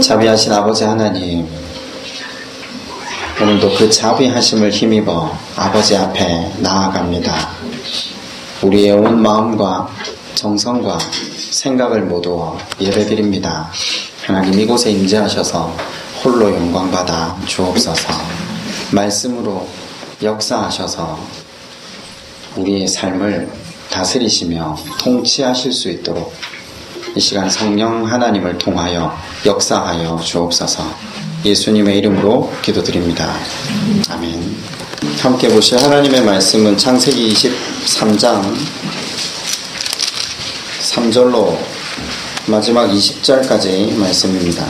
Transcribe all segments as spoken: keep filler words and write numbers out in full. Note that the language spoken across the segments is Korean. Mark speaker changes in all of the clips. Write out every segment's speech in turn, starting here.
Speaker 1: 자비하신 아버지 하나님, 오늘도 그 자비하심을 힘입어 아버지 앞에 나아갑니다. 우리의 온 마음과 정성과 생각을 모두 예배드립니다. 하나님, 이곳에 임재하셔서 홀로 영광받아 주옵소서. 말씀으로 역사하셔서 우리의 삶을 다스리시며 통치하실 수 있도록 이 시간 성령 하나님을 통하여 역사하여 주옵소서. 예수님의 이름으로 기도드립니다. 아멘. 함께 보실 하나님의 말씀은 창세기 이십삼 장 삼 절로 마지막 이십 절까지 말씀입니다.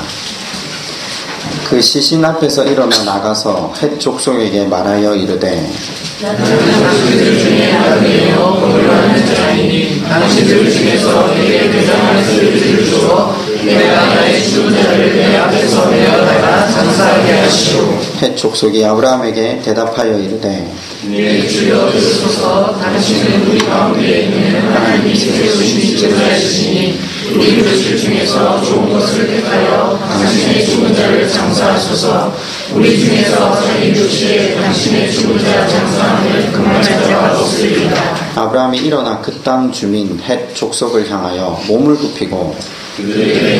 Speaker 1: 그 시신 앞에서 일어나 나가서 헷 족속에게 말하여 이르되,
Speaker 2: 나는 당신들 중에 아들이요 거룩한 자이니 당신들 중에서 내게 대장한 소리를 주어 내가 나의 죽은 자를 내 앞에서 내어다가 장사하게 하시오.
Speaker 1: 헷 족속이 아브라함에게 대답하여 이르되,
Speaker 2: 네 주여 들으소서. 당신은 우리 가운데 있는 하나님이 세우신 제자이시니 우리 그릇들 중에서 좋은 것을 택하여 당신의 죽은 자를 장사하소서. 우리 중에서 자기 도시에 당신의 죽은 자 장사함을 금할 자가 없으리이다.
Speaker 1: 아브라함이 일어나 그 땅 주민 헷 족속을 향하여 몸을 굽히고
Speaker 2: 그들에게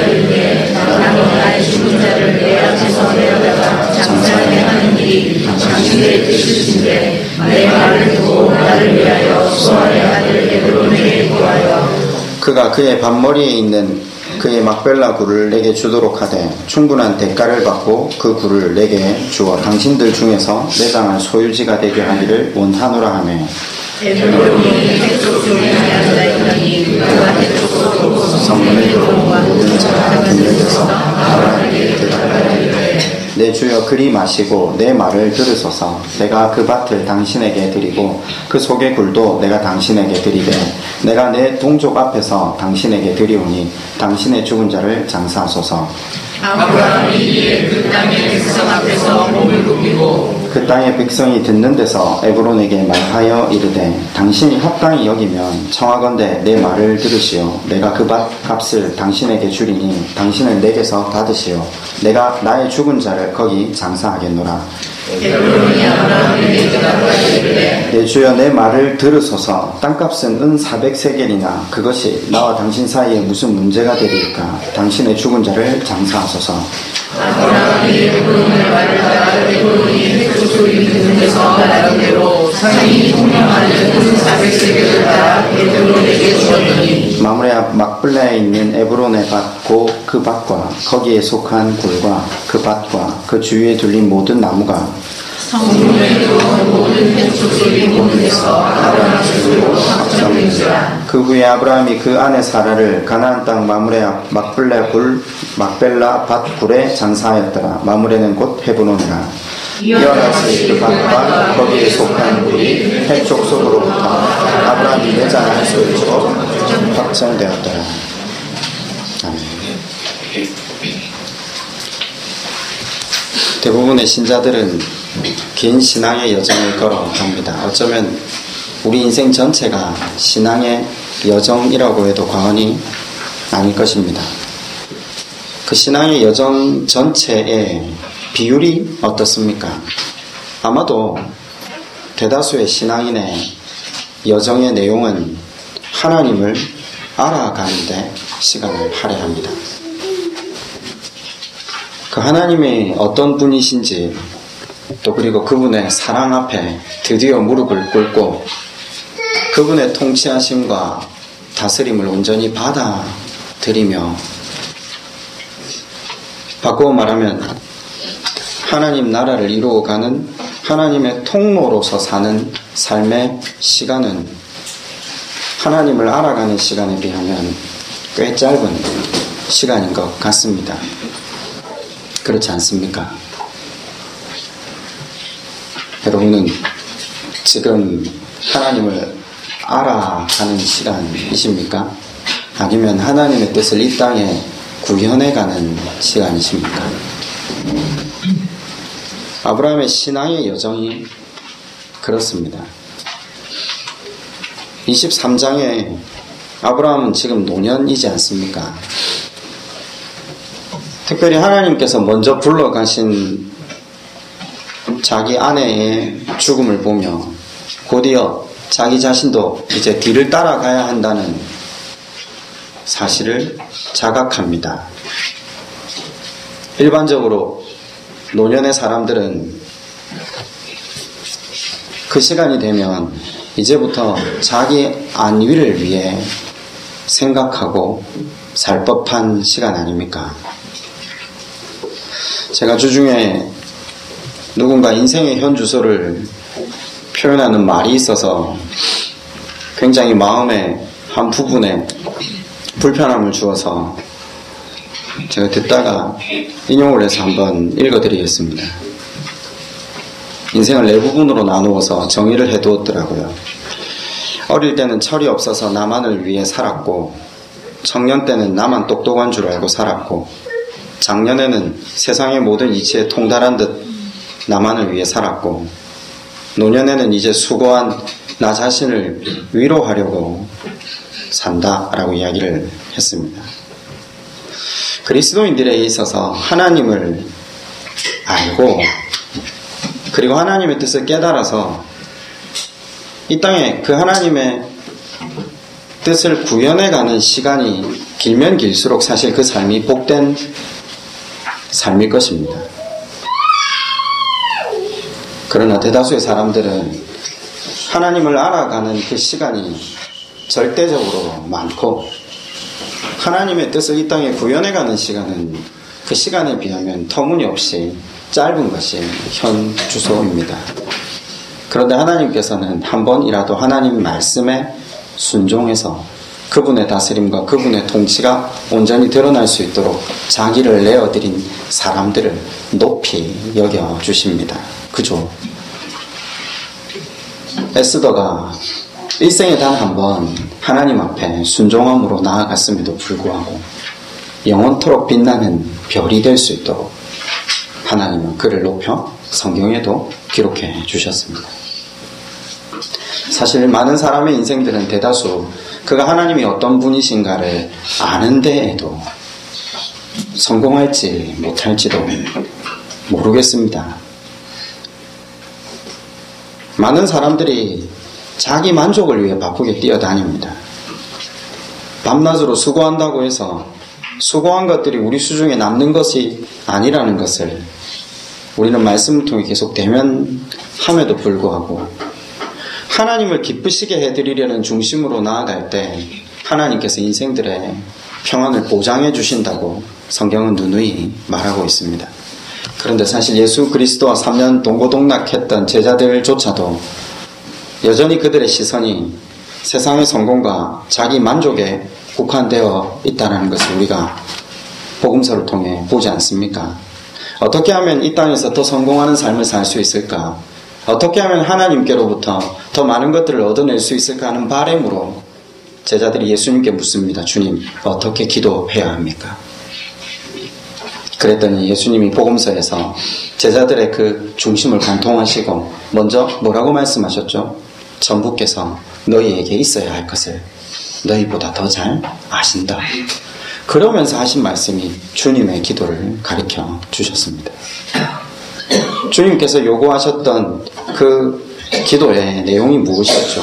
Speaker 2: 말하되, 나는 나의 죽은 자를 내 앞에서 내어다가 장사하게 하는 일이 당신의 뜻이신데 내 말을 듣고 나를 위하여 수아의 아들 에브론에게 구하여
Speaker 1: 그가 그의 밭머리에 있는 그의 막벨라 굴을 내게 주도록 하되 충분한 대가를 받고 그 굴을 내게 주어 당신들 중에서 내장할 소유지가 되게 하기를 원하노라 하매,
Speaker 2: 에브론이 헷 중에 앉아있더니 그가 헷 족속으로
Speaker 1: 성문에 들어온 모든 자가 들려서 아브라함에게 대답하되, 내 주여 그리 마시고 내 말을 들으소서. 내가 그 밭을 당신에게 드리고 그 속의 굴도 내가 당신에게 드리되 내가 내 동족 앞에서 당신에게 드리오니 당신의 죽은 자를 장사하소서.
Speaker 2: 아브라함이 이에 그 땅의 백성 앞에서 몸을 굽히고
Speaker 1: 그 땅의 백성이 듣는 데서 에브론에게 말하여 이르되, 당신이 합당히 여기면 청하건대 내 말을 들으시오. 내가 그 밭 값을 당신에게 주리니 당신은 내게서 받으시오. 내가 나의 죽은 자를 거기 장사하겠노라.
Speaker 2: 에브론이 아브라함에게 대답하되,
Speaker 1: 내 주여 내 말을 들으소서. 땅값은 은 사백 세겔이나 그것이 나와 당신 사이에 무슨 문제가 되리까. 당신의 죽은 자를 장사하소서.
Speaker 2: 아브라함이 에브론의 말을 따라 에브론이 헷 족속이 듣는 데서 나름대로 상인이 통명하는 은 사백 세겔을 따라 에브론에게 주었더니
Speaker 1: 마므레 앞 막블라에 있는 에브론의 밭고 그 밭과 거기에 속한 굴과 그 밭과 그 주위에 둘린 모든 나무가
Speaker 2: 성문에 들어온 모든 헷 족속이 보는 데서 아브라함 주로 확정된지라.
Speaker 1: 그 후에 아브라함이 그 아내 사라를 가나안 땅 마므레 앞 막블라 굴 막벨라 밭 굴에 장사하였더라. 마므레는 곧 헤브론이라. 이어나서 그 밭과 거기에 속한 굴이 헷 족속으로부터 아브라함이 내장할 소유지로 확정되었더라. 아멘. 대부분의 신자들은 긴 신앙의 여정을 걸어갑니다. 어쩌면 우리 인생 전체가 신앙의 여정이라고 해도 과언이 아닐 것입니다. 그 신앙의 여정 전체의 비율이 어떻습니까? 아마도 대다수의 신앙인의 여정의 내용은 하나님을 알아가는데 시간을 할애합니다. 그 하나님이 어떤 분이신지, 또 그리고 그분의 사랑 앞에 드디어 무릎을 꿇고 그분의 통치하심과 다스림을 온전히 받아들이며, 바꾸어 말하면 하나님 나라를 이루어가는 하나님의 통로로서 사는 삶의 시간은 하나님을 알아가는 시간에 비하면 꽤 짧은 시간인 것 같습니다. 그렇지 않습니까? 여러분은 지금 하나님을 알아가는 시간이십니까? 아니면 하나님의 뜻을 이 땅에 구현해가는 시간이십니까? 아브라함의 신앙의 여정이 그렇습니다. 이십삼 장에 아브라함은 지금 노년이지 않습니까? 특별히 하나님께서 먼저 불러가신 자기 아내의 죽음을 보며 곧이어 자기 자신도 이제 뒤를 따라가야 한다는 사실을 자각합니다. 일반적으로 노년의 사람들은 그 시간이 되면 이제부터 자기 안위를 위해 생각하고 살 법한 시간 아닙니까? 제가 주중에 누군가 인생의 현 주소를 표현하는 말이 있어서 굉장히 마음의 한 부분에 불편함을 주어서 제가 듣다가 인용을 해서 한번 읽어드리겠습니다. 인생을 네 부분으로 나누어서 정의를 해두었더라고요. 어릴 때는 철이 없어서 나만을 위해 살았고, 청년 때는 나만 똑똑한 줄 알고 살았고, 장년에는 세상의 모든 이치에 통달한 듯 나만을 위해 살았고, 노년에는 이제 수고한 나 자신을 위로하려고 산다라고 이야기를 했습니다. 그리스도인들에 있어서 하나님을 알고 그리고 하나님의 뜻을 깨달아서 이 땅에 그 하나님의 뜻을 구현해가는 시간이 길면 길수록 사실 그 삶이 복된 삶일 것입니다. 그러나 대다수의 사람들은 하나님을 알아가는 그 시간이 절대적으로 많고 하나님의 뜻을 이 땅에 구현해가는 시간은 그 시간에 비하면 터무니없이 짧은 것이 현 주소입니다. 그런데 하나님께서는 한 번이라도 하나님 말씀에 순종해서 그분의 다스림과 그분의 통치가 온전히 드러날 수 있도록 자기를 내어드린 사람들을 높이 여겨주십니다. 그죠? 에스더가 일생에 단 한 번 하나님 앞에 순종함으로 나아갔음에도 불구하고 영원토록 빛나는 별이 될 수 있도록 하나님은 그를 높여 성경에도 기록해 주셨습니다. 사실 많은 사람의 인생들은 대다수 그가 하나님이 어떤 분이신가를 아는 데에도 성공할지 못할지도 모르겠습니다. 많은 사람들이 자기 만족을 위해 바쁘게 뛰어다닙니다. 밤낮으로 수고한다고 해서 수고한 것들이 우리 수중에 남는 것이 아니라는 것을 우리는 말씀을 통해 계속 대면함에도 불구하고 하나님을 기쁘시게 해드리려는 중심으로 나아갈 때 하나님께서 인생들의 평안을 보장해 주신다고 성경은 누누이 말하고 있습니다. 그런데 사실 예수 그리스도와 삼 년 동고동락했던 제자들조차도 여전히 그들의 시선이 세상의 성공과 자기 만족에 국한되어 있다는 것을 우리가 복음서를 통해 보지 않습니까? 어떻게 하면 이 땅에서 더 성공하는 삶을 살 수 있을까? 어떻게 하면 하나님께로부터 더 많은 것들을 얻어낼 수 있을까 하는 바람으로 제자들이 예수님께 묻습니다. 주님, 어떻게 기도해야 합니까? 그랬더니 예수님이 복음서에서 제자들의 그 중심을 관통하시고 먼저 뭐라고 말씀하셨죠? 전부께서 너희에게 있어야 할 것을 너희보다 더 잘 아신다. 그러면서 하신 말씀이 주님의 기도를 가르쳐 주셨습니다. 주님께서 요구하셨던 그 기도의 내용이 무엇이었죠?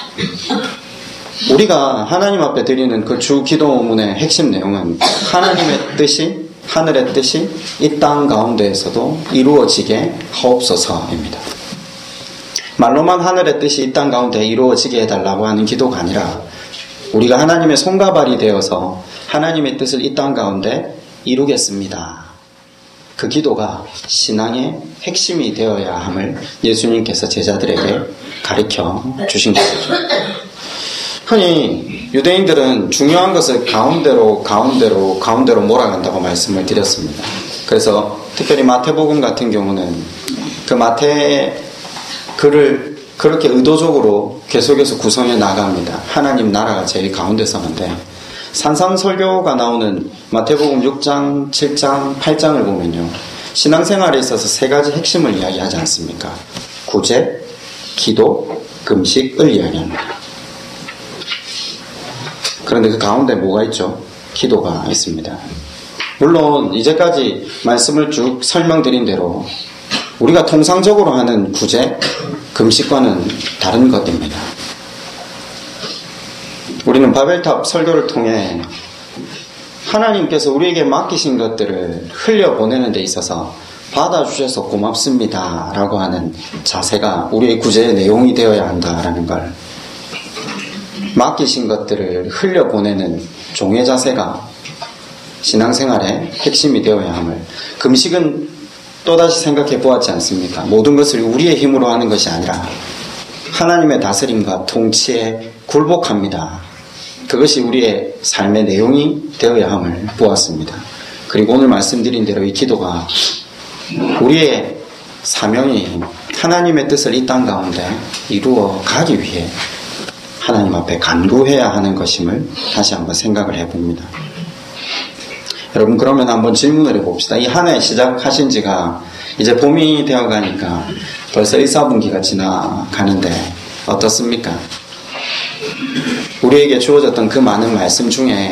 Speaker 1: 우리가 하나님 앞에 드리는 그 주 기도문의 핵심 내용은 하나님의 뜻이, 하늘의 뜻이 이 땅 가운데에서도 이루어지게 하옵소서입니다. 말로만 하늘의 뜻이 이 땅 가운데 이루어지게 해달라고 하는 기도가 아니라 우리가 하나님의 손과 발이 되어서 하나님의 뜻을 이 땅 가운데 이루겠습니다. 그 기도가 신앙의 핵심이 되어야 함을 예수님께서 제자들에게 가르쳐 주신 것이죠. 흔히 유대인들은 중요한 것을 가운데로 가운데로 가운데로 몰아간다고 말씀을 드렸습니다. 그래서 특별히 마태복음 같은 경우는 그 마태의 글을 그렇게 의도적으로 계속해서 구성해 나갑니다. 하나님 나라가 제일 가운데 서는데 산상설교가 나오는 마태복음 육 장, 칠 장, 팔 장을 보면요. 신앙생활에 있어서 세 가지 핵심을 이야기하지 않습니까? 구제, 기도, 금식을 이야기합니다. 그런데 그 가운데 뭐가 있죠? 기도가 있습니다. 물론 이제까지 말씀을 쭉 설명드린 대로 우리가 통상적으로 하는 구제, 금식과는 다른 것입니다. 우리는 바벨탑 설교를 통해 하나님께서 우리에게 맡기신 것들을 흘려보내는 데 있어서 받아주셔서 고맙습니다 라고 하는 자세가 우리의 구제의 내용이 되어야 한다라는 걸, 맡기신 것들을 흘려보내는 종의 자세가 신앙생활의 핵심이 되어야 함을 금식은 또다시 생각해 보았지 않습니까? 모든 것을 우리의 힘으로 하는 것이 아니라 하나님의 다스림과 통치에 굴복합니다. 그것이 우리의 삶의 내용이 되어야 함을 보았습니다. 그리고 오늘 말씀드린 대로 이 기도가 우리의 사명이 하나님의 뜻을 이 땅 가운데 이루어 가기 위해 하나님 앞에 간구해야 하는 것임을 다시 한번 생각을 해봅니다. 여러분, 그러면 한번 질문을 해봅시다. 이 한 해 시작하신 지가 이제 봄이 되어가니까 벌써 일, 사분기가 지나가는데 어떻습니까? 우리에게 주어졌던 그 많은 말씀 중에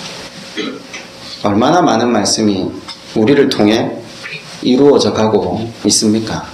Speaker 1: 얼마나 많은 말씀이 우리를 통해 이루어져 가고 있습니까?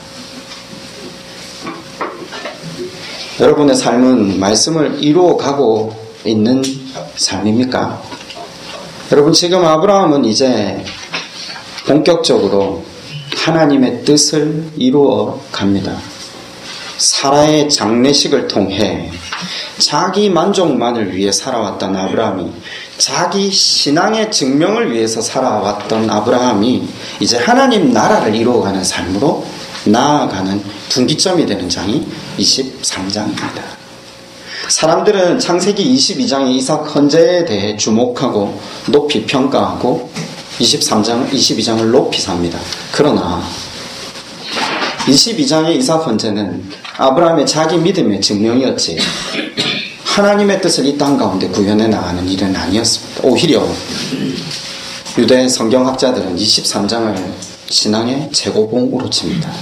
Speaker 1: 여러분의 삶은 말씀을 이루어 가고 있는 삶입니까? 여러분, 지금 아브라함은 이제 본격적으로 하나님의 뜻을 이루어 갑니다. 사라의 장례식을 통해 자기 만족만을 위해 살아왔던 아브라함이, 자기 신앙의 증명을 위해서 살아왔던 아브라함이 이제 하나님 나라를 이루어가는 삶으로 나아가는 분기점이 되는 장이 이십삼 장입니다. 사람들은 창세기 이십이 장의 이삭 헌재에 대해 주목하고 높이 평가하고 이십삼 장, 이십이 장을 높이 삽니다. 그러나 이십이 장의 이삭 헌재는 아브라함의 자기 믿음의 증명이었지 하나님의 뜻을 이 땅 가운데 구현해 나가는 일은 아니었습니다. 오히려 유대 성경학자들은 이십삼 장을 신앙의 최고봉으로 칩니다.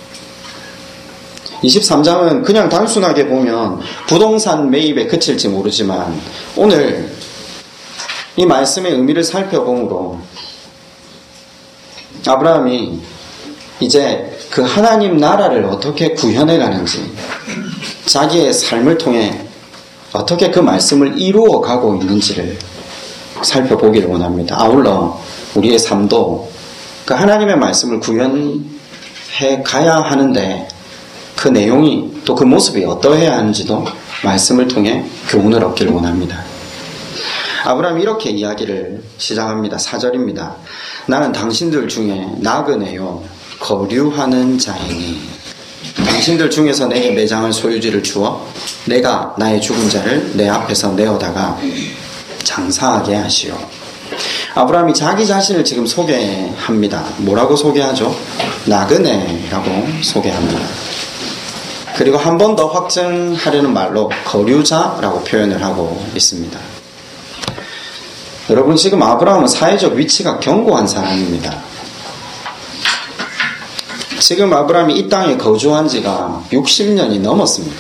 Speaker 1: 이십삼 장은 그냥 단순하게 보면 부동산 매입에 그칠지 모르지만 오늘 이 말씀의 의미를 살펴보므로 아브라함이 이제 그 하나님 나라를 어떻게 구현해 가는지, 자기의 삶을 통해 어떻게 그 말씀을 이루어 가고 있는지를 살펴보기를 원합니다. 아울러 우리의 삶도 그 하나님의 말씀을 구현해 가야 하는데 그 내용이 또 그 모습이 어떠해야 하는지도 말씀을 통해 교훈을 얻기를 원합니다. 아브라함이 이렇게 이야기를 시작합니다. 사 절입니다. 나는 당신들 중에 나그네요 거류하는 자이니 당신들 중에서 내게 매장을 소유지를 주어 내가 나의 죽은 자를 내 앞에서 내어다가 장사하게 하시오. 아브라함이 자기 자신을 지금 소개합니다. 뭐라고 소개하죠? 나그네라고 소개합니다. 그리고 한 번 더 확증하려는 말로 거류자라고 표현을 하고 있습니다. 여러분, 지금 아브라함은 사회적 위치가 견고한 사람입니다. 지금 아브라함이 이 땅에 거주한 지가 육십 년이 넘었습니다.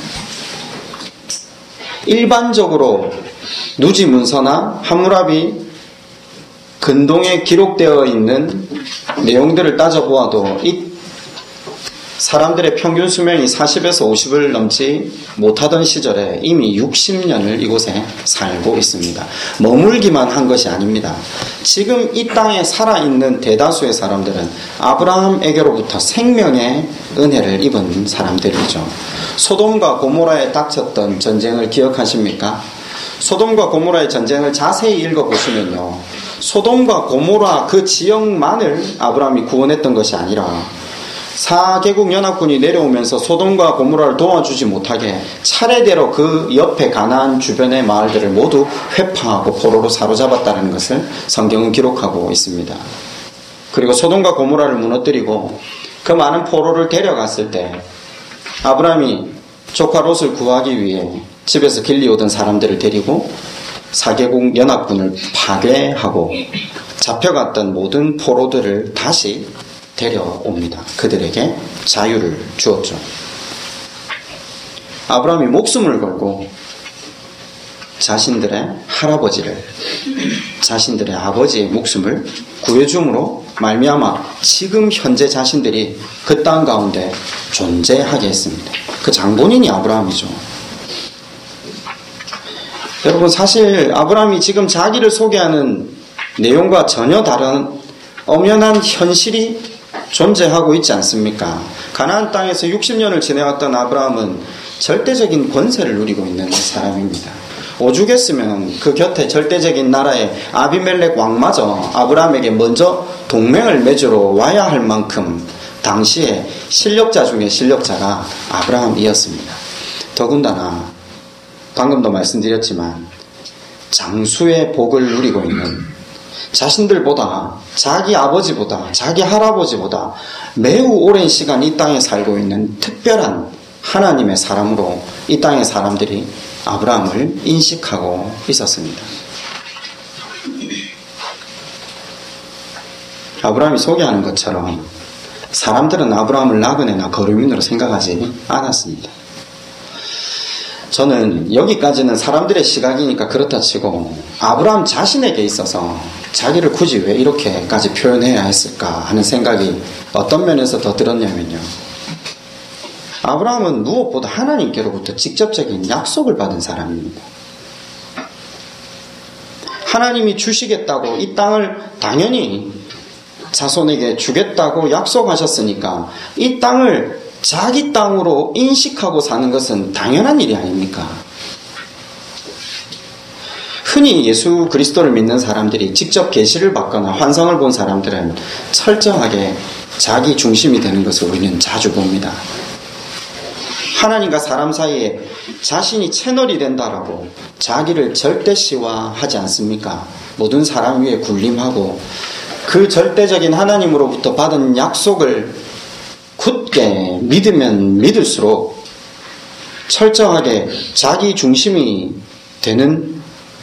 Speaker 1: 일반적으로 누지 문서나 함무라비 근동에 기록되어 있는 내용들을 따져보아도 이 사람들의 평균 수명이 사십에서 오십을 넘지 못하던 시절에 이미 육십 년을 이곳에 살고 있습니다. 머물기만 한 것이 아닙니다. 지금 이 땅에 살아있는 대다수의 사람들은 아브라함에게로부터 생명의 은혜를 입은 사람들이죠. 소돔과 고모라에 닥쳤던 전쟁을 기억하십니까? 소돔과 고모라의 전쟁을 자세히 읽어보시면요, 소돔과 고모라 그 지역만을 아브라함이 구원했던 것이 아니라 사 개국 연합군이 내려오면서 소돔과 고모라를 도와주지 못하게 차례대로 그 옆에 가나안 주변의 마을들을 모두 회파하고 포로로 사로잡았다는 것을 성경은 기록하고 있습니다. 그리고 소돔과 고모라를 무너뜨리고 그 많은 포로를 데려갔을 때 아브라함이 조카 롯을 구하기 위해 집에서 길리오던 사람들을 데리고 사 개국 연합군을 파괴하고 잡혀갔던 모든 포로들을 다시 데려옵니다. 그들에게 자유를 주었죠. 아브라함이 목숨을 걸고 자신들의 할아버지를, 자신들의 아버지의 목숨을 구해줌으로 말미암아 지금 현재 자신들이 그 땅 가운데 존재하게 했습니다. 그 장본인이 아브라함이죠. 여러분, 사실 아브라함이 지금 자기를 소개하는 내용과 전혀 다른 엄연한 현실이 존재하고 있지 않습니까? 가나안 땅에서 육십 년을 지내왔던 아브라함은 절대적인 권세를 누리고 있는 사람입니다. 오죽했으면 그 곁에 절대적인 나라의 아비멜렉 왕마저 아브라함에게 먼저 동맹을 맺으러 와야 할 만큼 당시에 실력자 중에 실력자가 아브라함이었습니다. 더군다나 방금도 말씀드렸지만 장수의 복을 누리고 있는, 자신들보다, 자기 아버지보다, 자기 할아버지보다 매우 오랜 시간 이 땅에 살고 있는 특별한 하나님의 사람으로 이 땅의 사람들이 아브라함을 인식하고 있었습니다. 아브라함이 소개하는 것처럼 사람들은 아브라함을 나그네나 거류민으로 생각하지 않았습니다. 저는 여기까지는 사람들의 시각이니까 그렇다 치고 아브라함 자신에게 있어서 자기를 굳이 왜 이렇게까지 표현해야 했을까 하는 생각이 어떤 면에서 더 들었냐면요, 아브라함은 무엇보다 하나님께로부터 직접적인 약속을 받은 사람입니다. 하나님이 주시겠다고 이 땅을 당연히 자손에게 주겠다고 약속하셨으니까 이 땅을 자기 땅으로 인식하고 사는 것은 당연한 일이 아닙니까? 흔히 예수 그리스도를 믿는 사람들이 직접 계시를 받거나 환상을 본 사람들은 철저하게 자기 중심이 되는 것을 우리는 자주 봅니다. 하나님과 사람 사이에 자신이 채널이 된다라고 자기를 절대시화하지 않습니까? 모든 사람 위에 군림하고 그 절대적인 하나님으로부터 받은 약속을 굳게 믿으면 믿을수록 철저하게 자기 중심이 되는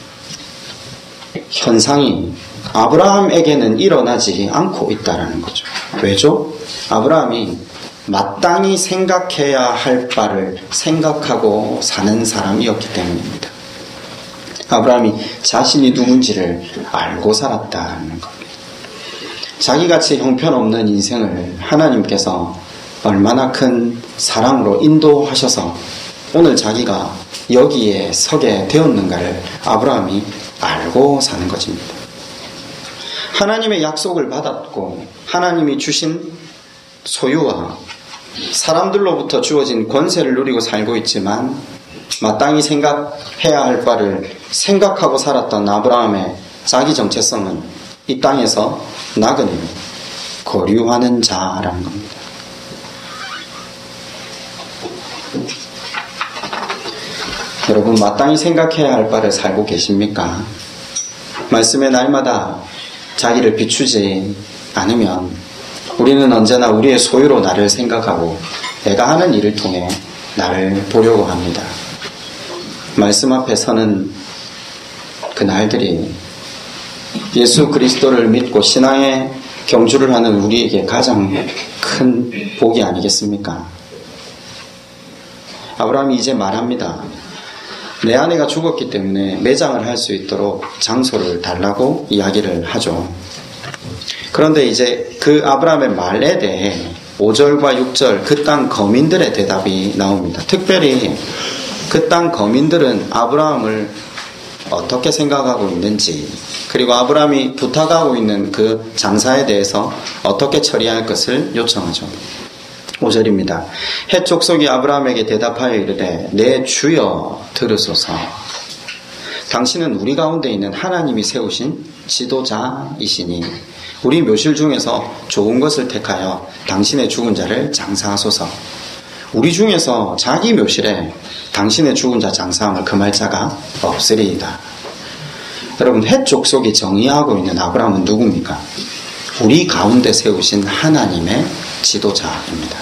Speaker 1: 현상이 아브라함에게는 일어나지 않고 있다는 거죠. 왜죠? 아브라함이 마땅히 생각해야 할 바를 생각하고 사는 사람이었기 때문입니다. 아브라함이 자신이 누군지를 알고 살았다는 겁니다. 자기같이 형편없는 인생을 하나님께서 얼마나 큰 사랑으로 인도하셔서 오늘 자기가 여기에 서게 되었는가를 아브라함이 알고 사는 것입니다. 하나님의 약속을 받았고 하나님이 주신 소유와 사람들로부터 주어진 권세를 누리고 살고 있지만 마땅히 생각해야 할 바를 생각하고 살았던 아브라함의 자기 정체성은 이 땅에서 나그네, 거류하는 자라는 겁니다. 여러분, 마땅히 생각해야 할 바를 살고 계십니까? 말씀의 날마다 자기를 비추지 않으면 우리는 언제나 우리의 소유로 나를 생각하고 내가 하는 일을 통해 나를 보려고 합니다. 말씀 앞에 서는 그 날들이 예수 그리스도를 믿고 신앙의 경주를 하는 우리에게 가장 큰 복이 아니겠습니까? 아브라함이 이제 말합니다. 내 아내가 죽었기 때문에 매장을 할 수 있도록 장소를 달라고 이야기를 하죠. 그런데 이제 그 아브라함의 말에 대해 오 절과 육 절 그 땅 거민들의 대답이 나옵니다. 특별히 그 땅 거민들은 아브라함을 어떻게 생각하고 있는지, 그리고 아브라함이 부탁하고 있는 그 장사에 대해서 어떻게 처리할 것을 요청하죠. 오 절입니다. 헷 족속이 아브라함에게 대답하여 이르되 내 주여 들으소서. 당신은 우리 가운데 있는 하나님이 세우신 지도자이시니 우리 묘실 중에서 좋은 것을 택하여 당신의 죽은 자를 장사하소서. 우리 중에서 자기 묘실에 당신의 죽은 자 장사함을 금할 자가 없으리이다. 여러분, 헷 족속이 정의하고 있는 아브라함은 누굽니까? 우리 가운데 세우신 하나님의 지도자입니다.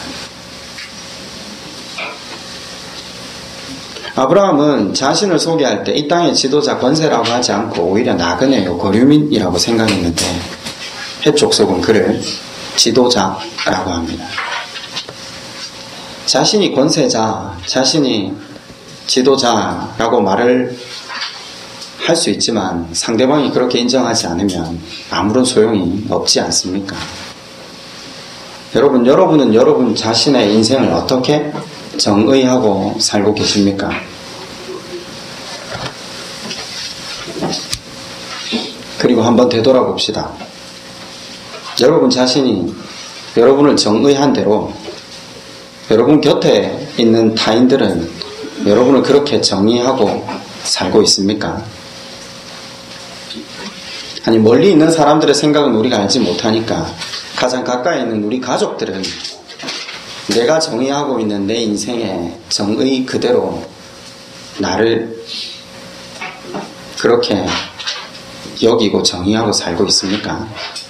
Speaker 1: 아브라함은 자신을 소개할 때 이 땅의 지도자 권세라고 하지 않고 오히려 나그네요, 거류민이라고 생각했는데 헷 족속은 그를 지도자라고 합니다. 자신이 권세자, 자신이 지도자라고 말을 할 수 있지만 상대방이 그렇게 인정하지 않으면 아무런 소용이 없지 않습니까? 여러분, 여러분은 여러분 자신의 인생을 어떻게 정의하고 살고 계십니까? 그리고 한번 되돌아봅시다. 여러분 자신이 여러분을 정의한 대로 여러분 곁에 있는 타인들은 여러분을 그렇게 정의하고 살고 있습니까? 아니, 멀리 있는 사람들의 생각은 우리가 알지 못하니까 가장 가까이 있는 우리 가족들은 내가 정의하고 있는 내 인생의 정의 그대로 나를 그렇게 여기고 정의하고 살고 있습니까?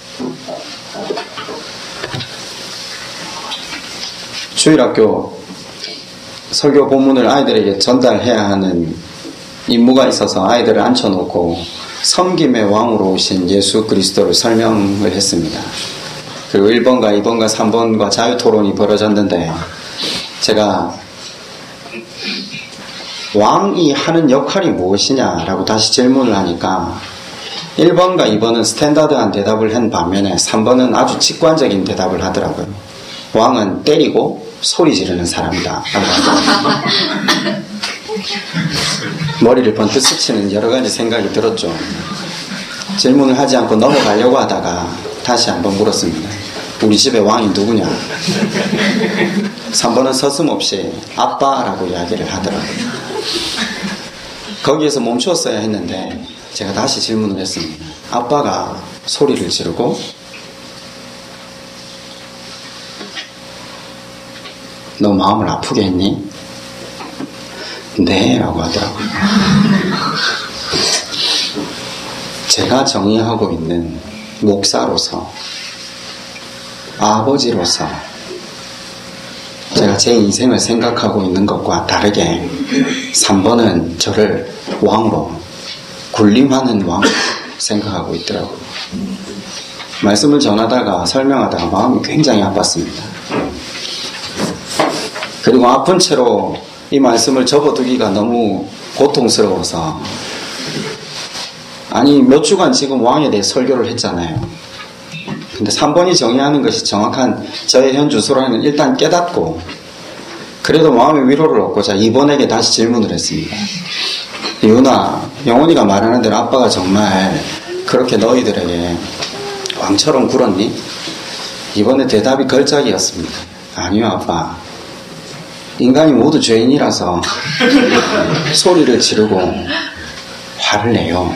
Speaker 1: 주일학교 설교 본문을 아이들에게 전달해야 하는 임무가 있어서 아이들을 앉혀놓고 섬김의 왕으로 오신 예수 그리스도를 설명을 했습니다. 그리고 일 번과 이 번과 삼 번과 자유토론이 벌어졌는데 제가 왕이 하는 역할이 무엇이냐라고 다시 질문을 하니까 일 번과 이 번은 스탠다드한 대답을 한 반면에 삼 번은 아주 직관적인 대답을 하더라고요. 왕은 때리고 소리 지르는 사람이다. 머리를 번뜩 스치는 여러 가지 생각이 들었죠. 질문을 하지 않고 넘어가려고 하다가 다시 한번 물었습니다. 우리 집의 왕이 누구냐? 삼 번은 서슴없이 아빠라고 이야기를 하더라고요. 거기에서 멈추었어야 했는데 제가 다시 질문을 했습니다. 아빠가 소리를 지르고 너 마음을 아프게 했니? 네 라고 하더라고요. 제가 정의하고 있는 목사로서 아버지로서 제가 제 인생을 생각하고 있는 것과 다르게 삼 번은 저를 왕으로 군림하는 왕으로 생각하고 있더라고요. 말씀을 전하다가 설명하다가 마음이 굉장히 아팠습니다. 그리고 아픈 채로 이 말씀을 접어두기가 너무 고통스러워서 아니 몇 주간 지금 왕에 대해 설교를 했잖아요. 근데 삼 번이 정의하는 것이 정확한 저의 현 주소라는 일단 깨닫고 그래도 마음의 위로를 얻고자 이 번에게 다시 질문을 했습니다. 유나, 영원이가 말하는 대로 아빠가 정말 그렇게 너희들에게 왕처럼 굴었니? 이번에 대답이 걸작이었습니다. 아니요 아빠, 인간이 모두 죄인이라서 소리를 지르고 화를 내요.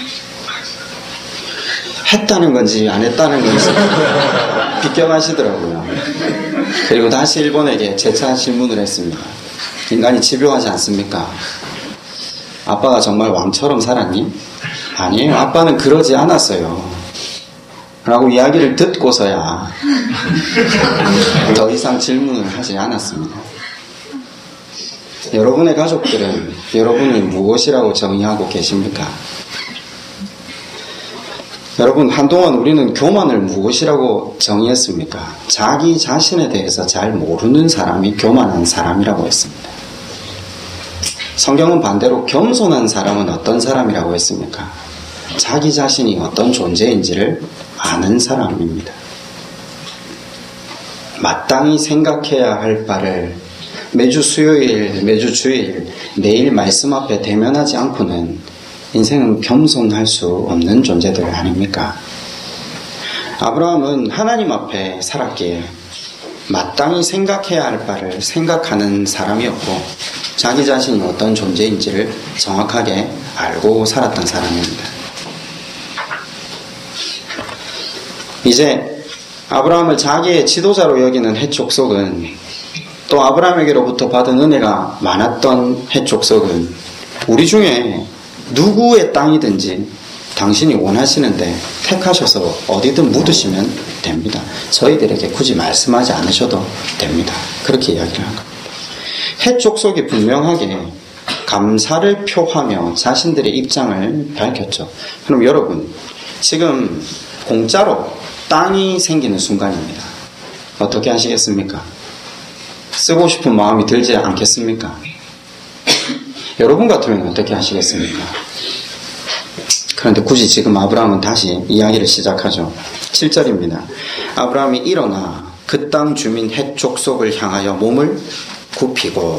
Speaker 1: 했다는 건지 안 했다는 건지 비껴가시더라고요. 그리고 다시 일 번에게 재차 질문을 했습니다. 인간이 집요하지 않습니까? 아빠가 정말 왕처럼 살았니? 아니에요. 아빠는 그러지 않았어요. 라고 이야기를 듣고서야 더 이상 질문을 하지 않았습니다. 여러분의 가족들은 여러분을 무엇이라고 정의하고 계십니까? 여러분, 한동안 우리는 교만을 무엇이라고 정의했습니까? 자기 자신에 대해서 잘 모르는 사람이 교만한 사람이라고 했습니다. 성경은 반대로 겸손한 사람은 어떤 사람이라고 했습니까? 자기 자신이 어떤 존재인지를 아는 사람입니다. 마땅히 생각해야 할 바를 매주 수요일, 매주 주일, 매일 말씀 앞에 대면하지 않고는 인생은 겸손할 수 없는 존재들 아닙니까? 아브라함은 하나님 앞에 살았기에 마땅히 생각해야 할 바를 생각하는 사람이었고 자기 자신이 어떤 존재인지를 정확하게 알고 살았던 사람입니다. 이제 아브라함을 자기의 지도자로 여기는 헷 족속은 또 아브라함에게로부터 받은 은혜가 많았던 헷 족속은 우리 중에 누구의 땅이든지 당신이 원하시는데 택하셔서 어디든 묻으시면 됩니다. 저희들에게 굳이 말씀하지 않으셔도 됩니다. 그렇게 이야기를 한 겁니다. 헷 족속이 분명하게 감사를 표하며 자신들의 입장을 밝혔죠. 그럼 여러분, 지금 공짜로 땅이 생기는 순간입니다. 어떻게 하시겠습니까? 쓰고 싶은 마음이 들지 않겠습니까? 여러분 같으면 어떻게 하시겠습니까? 그런데 굳이 지금 아브라함은 다시 이야기를 시작하죠. 칠 절입니다. 아브라함이 일어나 그 땅 주민 헷 족속을 향하여 몸을 굽히고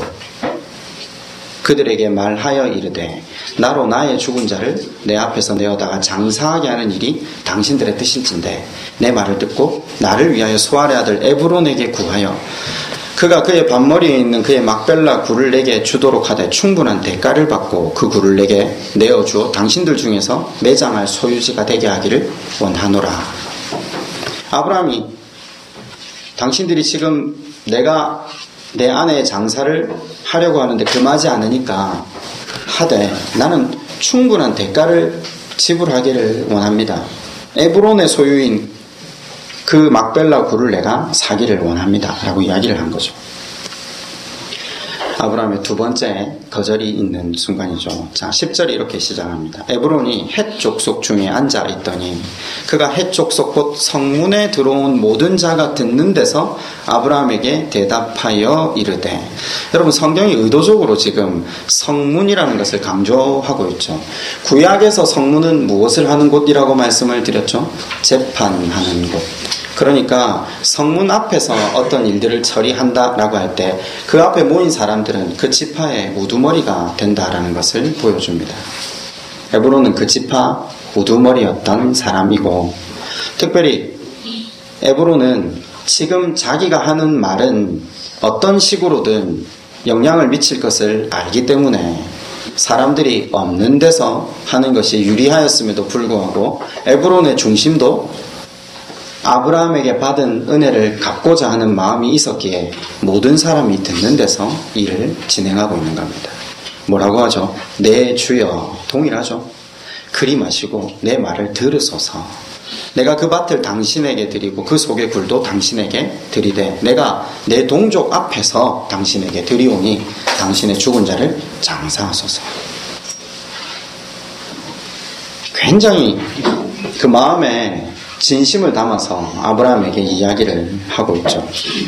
Speaker 1: 그들에게 말하여 이르되 나로 나의 죽은 자를 내 앞에서 내어다가 장사하게 하는 일이 당신들의 뜻인진데 내 말을 듣고 나를 위하여 수알의 아들 에브론에게 구하여 그가 그의 밭머리에 있는 그의 막벨라 굴을 내게 주도록 하되 충분한 대가를 받고 그 굴을 내게 내어주어 당신들 중에서 매장할 소유지가 되게 하기를 원하노라. 아브라함이 당신들이 지금 내가 내 아내의 장사를 하려고 하는데 금하지 않으니까 하되 나는 충분한 대가를 지불하기를 원합니다. 에브론의 소유인 그 막벨라 굴을 내가 사기를 원합니다 라고 이야기를 한 거죠. 아브라함의 두 번째 거절이 있는 순간이죠. 자, 십 절이 이렇게 시작합니다. 에브론이 헷 족속 중에 앉아 있더니 그가 헷 족속 곧 성문에 들어온 모든 자가 듣는 데서 아브라함에게 대답하여 이르되, 여러분 성경이 의도적으로 지금 성문이라는 것을 강조하고 있죠. 구약에서 성문은 무엇을 하는 곳이라고 말씀을 드렸죠? 재판하는 곳. 그러니까 성문 앞에서 어떤 일들을 처리한다라고 할 때 그 앞에 모인 사람들은 그 지파의 우두머리가 된다라는 것을 보여줍니다. 에브론은 그 지파 우두머리였던 사람이고, 특별히 에브론은 지금 자기가 하는 말은 어떤 식으로든 영향을 미칠 것을 알기 때문에 사람들이 없는 데서 하는 것이 유리하였음에도 불구하고 에브론의 중심도 아브라함에게 받은 은혜를 갚고자 하는 마음이 있었기에 모든 사람이 듣는 데서 일을 진행하고 있는 겁니다. 뭐라고 하죠? 내 주여, 동일하죠. 그리 마시고 내 말을 들으소서. 내가 그 밭을 당신에게 드리고 그 속의 굴도 당신에게 드리되 내가 내 동족 앞에서 당신에게 드리오니 당신의 죽은 자를 장사하소서. 굉장히 그 마음에 진심을 담아서 아브라함에게 이야기를 하고 있죠.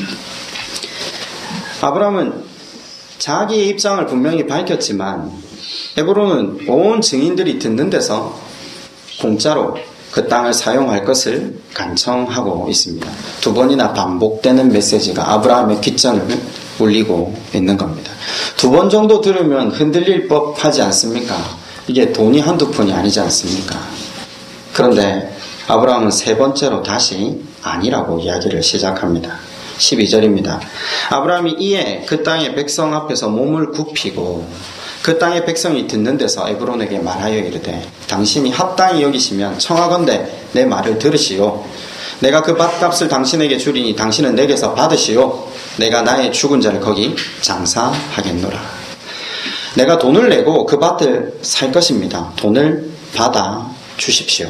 Speaker 1: 아브라함은 자기의 입장을 분명히 밝혔지만 에브론은 온 증인들이 듣는 데서 공짜로 그 땅을 사용할 것을 간청하고 있습니다. 두 번이나 반복되는 메시지가 아브라함의 귓전을 울리고 있는 겁니다. 두 번 정도 들으면 흔들릴 법하지 않습니까? 이게 돈이 한두 푼이 아니지 않습니까? 그런데 아브라함은 세 번째로 다시 아니라고 이야기를 시작합니다. 십이 절입니다. 아브라함이 이에 그 땅의 백성 앞에서 몸을 굽히고 그 땅의 백성이 듣는 데서 에브론에게 말하여 이르되 당신이 합당히 여기시면 청하건대 내 말을 들으시오. 내가 그 밭값을 당신에게 주리니 당신은 내게서 받으시오. 내가 나의 죽은 자를 거기 장사하겠노라. 내가 돈을 내고 그 밭을 살 것입니다. 돈을 받아 주십시오.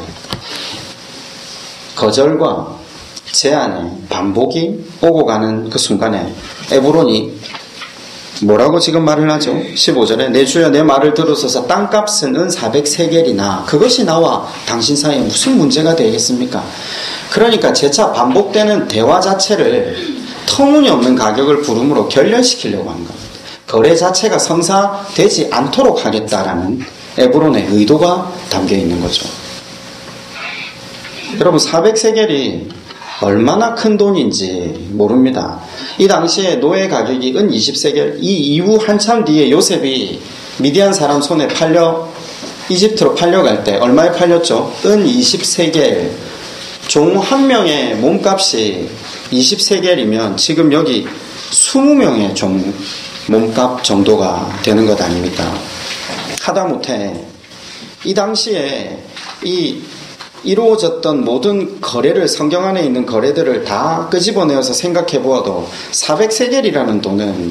Speaker 1: 거절과 제안의 반복이 오고 가는 그 순간에 에브론이 뭐라고 지금 말을 하죠? 십오 절에 내 주여 내 말을 들으소서. 땅값은 은 사백 세겔이나 그것이 나와 당신 사이에 무슨 문제가 되겠습니까? 그러니까 재차 반복되는 대화 자체를 터무니없는 가격을 부름으로 결렬시키려고 하는 겁니다. 거래 자체가 성사되지 않도록 하겠다라는 에브론의 의도가 담겨 있는 거죠. 여러분 사백 세겔이 얼마나 큰 돈인지 모릅니다. 이 당시에 노예 가격이 은 이십 세겔, 이 이후 한참 뒤에 요셉이 미디안 사람 손에 팔려 이집트로 팔려갈 때 얼마에 팔렸죠? 은 이십 세겔. 종 한 명의 몸값이 이십 세겔이면 지금 여기 이십 명의 종 몸값 정도가 되는 것 아닙니까? 하다못해 이 당시에 이 이루어졌던 모든 거래를, 성경 안에 있는 거래들을 다 끄집어내어서 생각해 보아도 사백 세겔이라는 돈은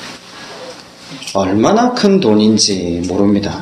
Speaker 1: 얼마나 큰 돈인지 모릅니다.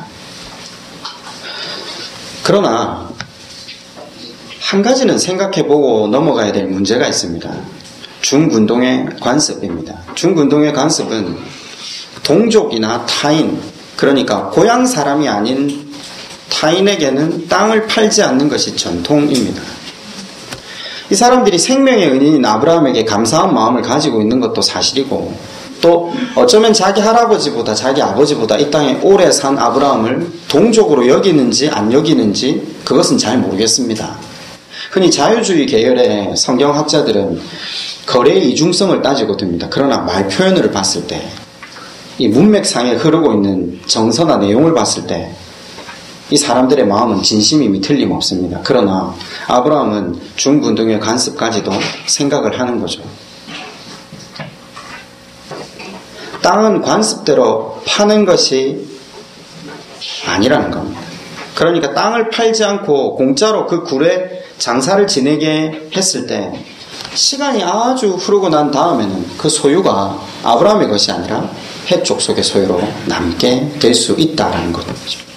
Speaker 1: 그러나 한 가지는 생각해 보고 넘어가야 될 문제가 있습니다. 중군동의 관습입니다. 중군동의 관습은 동족이나 타인, 그러니까 고향 사람이 아닌 타인에게는 땅을 팔지 않는 것이 전통입니다. 이 사람들이 생명의 은인인 아브라함에게 감사한 마음을 가지고 있는 것도 사실이고 또 어쩌면 자기 할아버지보다 자기 아버지보다 이 땅에 오래 산 아브라함을 동족으로 여기는지 안 여기는지 그것은 잘 모르겠습니다. 흔히 자유주의 계열의 성경학자들은 거래의 이중성을 따지고 듭니다. 그러나 말 표현을 봤을 때, 이 문맥상에 흐르고 있는 정서나 내용을 봤을 때 이 사람들의 마음은 진심이 이미 틀림없습니다. 그러나 아브라함은 중군동의 관습까지도 생각을 하는 거죠. 땅은 관습대로 파는 것이 아니라는 겁니다. 그러니까 땅을 팔지 않고 공짜로 그 굴에 장사를 지내게 했을 때 시간이 아주 흐르고 난 다음에는 그 소유가 아브라함의 것이 아니라 헷 족속의 소유로 남게 될 수 있다라는 거죠.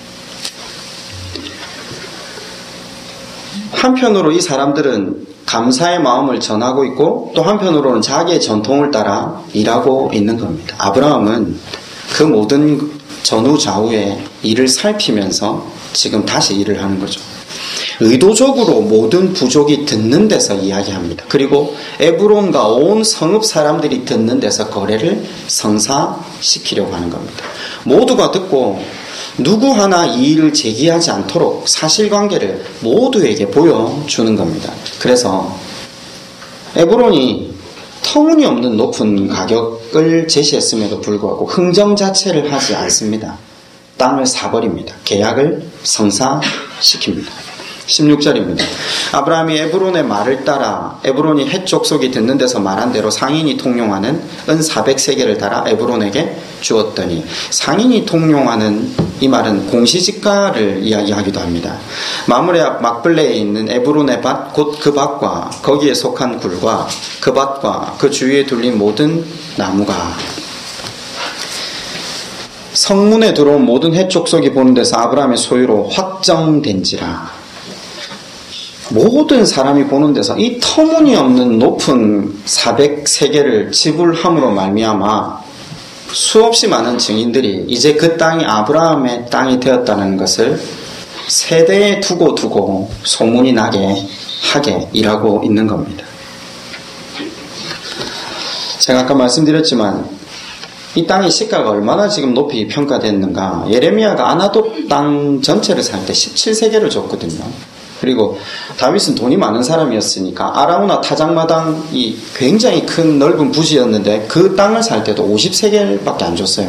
Speaker 1: 한편으로 이 사람들은 감사의 마음을 전하고 있고 또 한편으로는 자기의 전통을 따라 일하고 있는 겁니다. 아브라함은 그 모든 전후좌우의 일을 살피면서 지금 다시 일을 하는 거죠. 의도적으로 모든 부족이 듣는 데서 이야기합니다. 그리고 에브론과 온 성읍 사람들이 듣는 데서 거래를 성사시키려고 하는 겁니다. 모두가 듣고 누구 하나 이의를 제기하지 않도록 사실관계를 모두에게 보여주는 겁니다. 그래서 에브론이 터무니없는 높은 가격을 제시했음에도 불구하고 흥정 자체를 하지 않습니다. 땅을 사버립니다. 계약을 성사시킵니다. 십육 절입니다. 아브라함이 에브론의 말을 따라 에브론이 헷 족속이 듣는 데서 말한 대로 상인이 통용하는 은 사백 세겔을 달아 에브론에게 주었더니, 상인이 통용하는 이 말은 공시지가를 이야기하기도 합니다. 마므레 앞 막블레에 있는 에브론의 밭 곧 그 밭과 거기에 속한 굴과 그 밭과 그 주위에 둘린 모든 나무가 성문에 들어온 모든 헷 족속이 보는 데서 아브라함의 소유로 확정된지라. 모든 사람이 보는 데서 이 터무니없는 높은 사백 세겔을 지불함으로 말미암아 수없이 많은 증인들이 이제 그 땅이 아브라함의 땅이 되었다는 것을 세대에 두고 두고 소문이 나게 하게 일하고 있는 겁니다. 제가 아까 말씀드렸지만 이 땅의 시가가 얼마나 지금 높이 평가됐는가. 예레미야가 아나돗 땅 전체를 살 때 십칠 세겔을 줬거든요. 그리고 다윗은 돈이 많은 사람이었으니까 아라우나 타작마당이 굉장히 큰 넓은 부지였는데 그 땅을 살 때도 오십 세겔밖에 안 줬어요.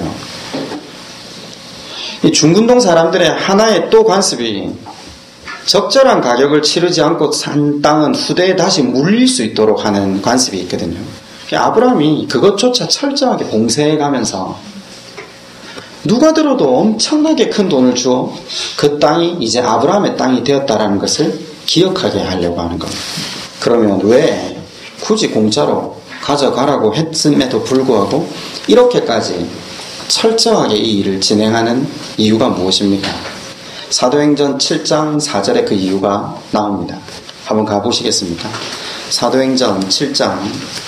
Speaker 1: 이 중군동 사람들의 하나의 또 관습이 적절한 가격을 치르지 않고 산 땅은 후대에 다시 물릴 수 있도록 하는 관습이 있거든요. 아브라함이 그것조차 철저하게 봉쇄해가면서 누가 들어도 엄청나게 큰 돈을 주어 그 땅이 이제 아브라함의 땅이 되었다라는 것을 기억하게 하려고 하는 겁니다. 그러면 왜 굳이 공짜로 가져가라고 했음에도 불구하고 이렇게까지 철저하게 이 일을 진행하는 이유가 무엇입니까? 사도행전 칠 장 사 절에 그 이유가 나옵니다. 한번 가보시겠습니까? 사도행전 칠 장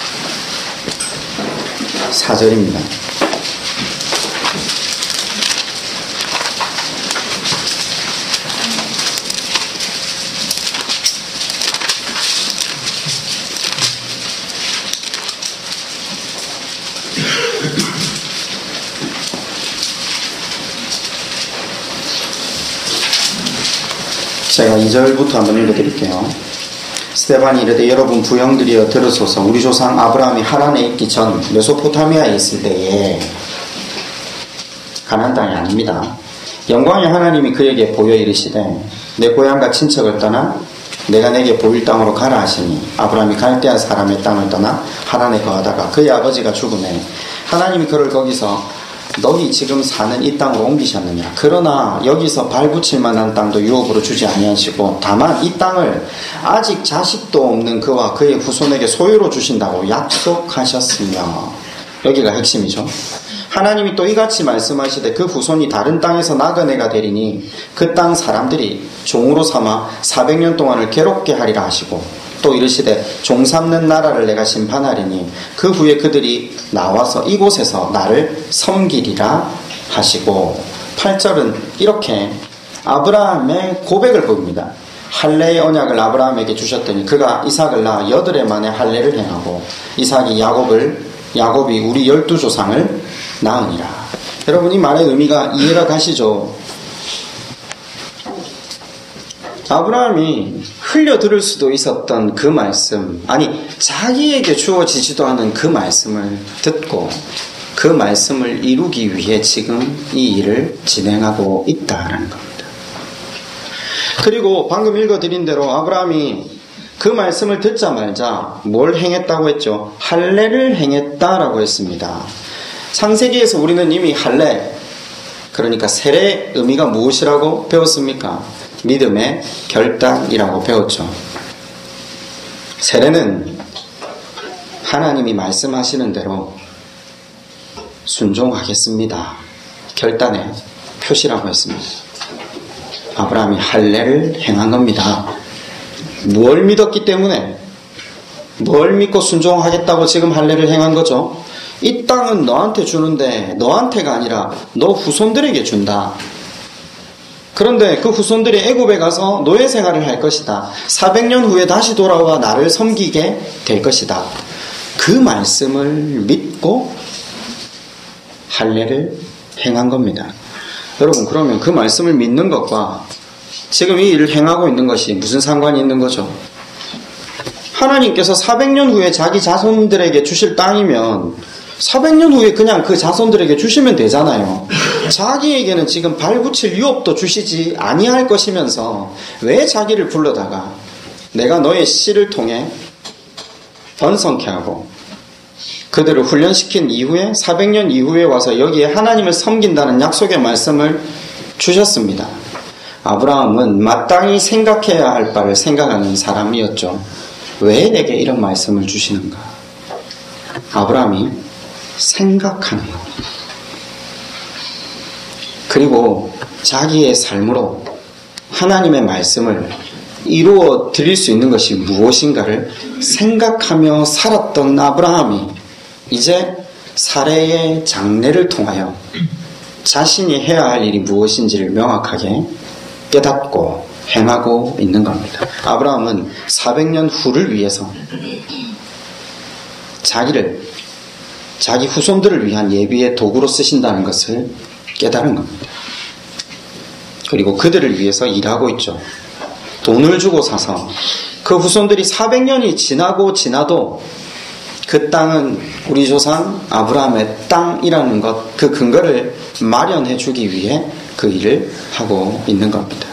Speaker 1: 사 절입니다. 제가 이 절부터 한번 읽어드릴게요. 스데반이 이르되 여러분 부형들이여 들으소서. 우리 조상 아브라함이 하란에 있기 전 메소포타미아에 있을 때에, 가나안 땅이 아닙니다, 영광의 하나님이 그에게 보여 이르시되 내 고향과 친척을 떠나 내가 내게 보일 땅으로 가라 하시니, 아브라함이 갈대아 사람의 땅을 떠나 하란에 거하다가 그의 아버지가 죽음에 하나님이 그를 거기서 너희 지금 사는 이 땅으로 옮기셨느냐. 그러나 여기서 발붙일 만한 땅도 유업으로 주지 아니하시고 다만 이 땅을 아직 자식도 없는 그와 그의 후손에게 소유로 주신다고 약속하셨으며, 여기가 핵심이죠. 하나님이 또 이같이 말씀하시되 그 후손이 다른 땅에서 나그네가 되리니 그 땅 사람들이 종으로 삼아 사백 년 동안을 괴롭게 하리라 하시고, 또 이르시되 종 삼는 나라를 내가 심판하리니 그 후에 그들이 나와서 이곳에서 나를 섬기리라 하시고, 팔 절은 이렇게 아브라함의 고백을 보입니다. 할례의 언약을 아브라함에게 주셨더니 그가 이삭을 낳아 여드레 만에 할례를 행하고 이삭이 야곱을 야곱이 우리 열두 조상을 낳으니라. 여러분, 이 말의 의미가 이해가 가시죠? 아브라함이 흘려 들을 수도 있었던 그 말씀, 아니 자기에게 주어지지도 않은 그 말씀을 듣고 그 말씀을 이루기 위해 지금 이 일을 진행하고 있다라는 겁니다. 그리고 방금 읽어드린 대로 아브라함이 그 말씀을 듣자마자 뭘 행했다고 했죠? 할례를 행했다라고 했습니다. 창세기에서 우리는 이미 할례, 그러니까 세례의 의미가 무엇이라고 배웠습니까? 믿음의 결단이라고 배웠죠. 세례는 하나님이 말씀하시는 대로 순종하겠습니다, 결단의 표시라고 했습니다. 아브라함이 할례를 행한 겁니다. 뭘 믿었기 때문에, 뭘 믿고 순종하겠다고 지금 할례를 행한 거죠? 이 땅은 너한테 주는데 너한테가 아니라 너 후손들에게 준다. 그런데 그 후손들이 애굽에 가서 노예 생활을 할 것이다. 사백 년 후에 다시 돌아와 나를 섬기게 될 것이다. 그 말씀을 믿고 할례를 행한 겁니다. 여러분, 그러면 그 말씀을 믿는 것과 지금 이 일을 행하고 있는 것이 무슨 상관이 있는 거죠? 하나님께서 사백 년 후에 자기 자손들에게 주실 땅이면 사백 년 후에 그냥 그 자손들에게 주시면 되잖아요. 자기에게는 지금 발붙일 유업도 주시지 아니할 것이면서 왜 자기를 불러다가 내가 너의 씨를 통해 번성케 하고 그들을 훈련시킨 이후에 사백 년 이후에 와서 여기에 하나님을 섬긴다는 약속의 말씀을 주셨습니다. 아브라함은 마땅히 생각해야 할 바를 생각하는 사람이었죠. 왜 내게 이런 말씀을 주시는가? 아브라함이 생각하는 겁니다. 그리고 자기의 삶으로 하나님의 말씀을 이루어 드릴 수 있는 것이 무엇인가를 생각하며 살았던 아브라함이 이제 사례의 장례를 통하여 자신이 해야 할 일이 무엇인지를 명확하게 깨닫고 행하고 있는 겁니다. 아브라함은 사백 년 후를 위해서 자기를 자기 후손들을 위한 예비의 도구로 쓰신다는 것을 깨달은 겁니다. 그리고 그들을 위해서 일하고 있죠. 돈을 주고 사서 그 후손들이 사백 년이 지나고 지나도 그 땅은 우리 조상 아브라함의 땅이라는 것, 그 근거를 마련해 주기 위해 그 일을 하고 있는 겁니다.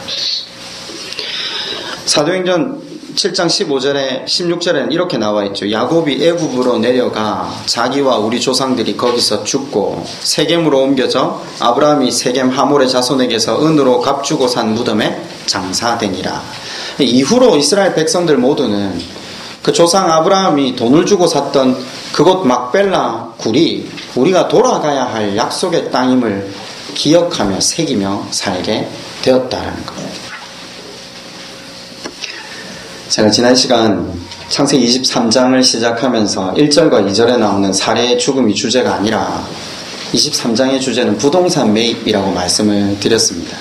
Speaker 1: 사도행전 칠 장 십오 절에 십육 절에는 이렇게 나와 있죠. 야곱이 애굽으로 내려가 자기와 우리 조상들이 거기서 죽고 세겜으로 옮겨져 아브라함이 세겜 하몰의 자손에게서 은으로 값주고 산 무덤에 장사되니라. 이후로 이스라엘 백성들 모두는 그 조상 아브라함이 돈을 주고 샀던 그곳 막벨라 굴이 우리가 돌아가야 할 약속의 땅임을 기억하며 새기며 살게 되었다라는 겁니다. 제가 지난 시간 창세기 이십삼 장을 시작하면서 일 절과 이 절에 나오는 사례의 죽음이 주제가 아니라 이십삼 장의 주제는 부동산 매입이라고 말씀을 드렸습니다.